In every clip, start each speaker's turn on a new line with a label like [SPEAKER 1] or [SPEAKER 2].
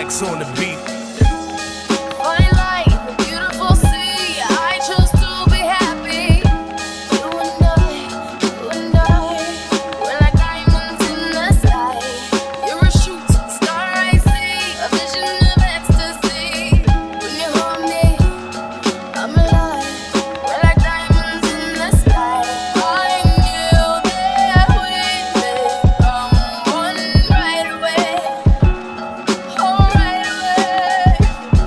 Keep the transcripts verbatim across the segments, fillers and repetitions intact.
[SPEAKER 1] Mike's on the beat.
[SPEAKER 2] Fine light, the beautiful sea. I chose to be happy. You and I, you and I, we're like diamonds in the sky. You're a shooting star, I see, a vision of ecstasy. When you hold me, I'm alive. We're like diamonds in the sky. I knew that we'd become one right away. Oh, right away.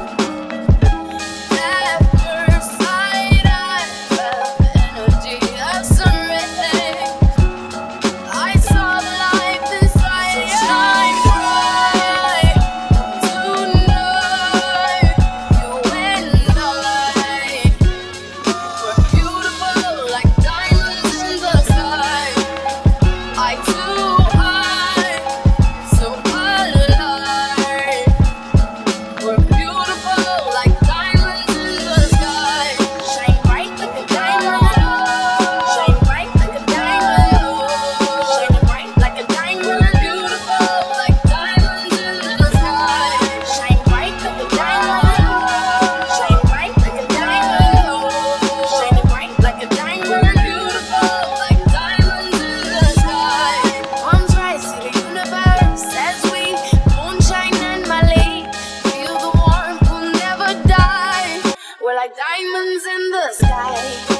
[SPEAKER 2] At first sight, I felt the energy of sun rays. I saw the life inside you. Shine bright tonight. You and I were beautiful like diamonds in the sky. I too high, so alive. We're beautiful like diamonds in the sky. Shine bright like a diamond. Shine bright like a diamond. Shine bright like a diamond. Beautiful like diamonds in the sky. Shine bright like a diamond. Shine bright like a diamond. Shine bright like a diamond. Beautiful like diamonds in the sky. Palms rise to the universe as we moonshine and Malay. Feel the warmth, we'll never die. We're like diamonds in the sky.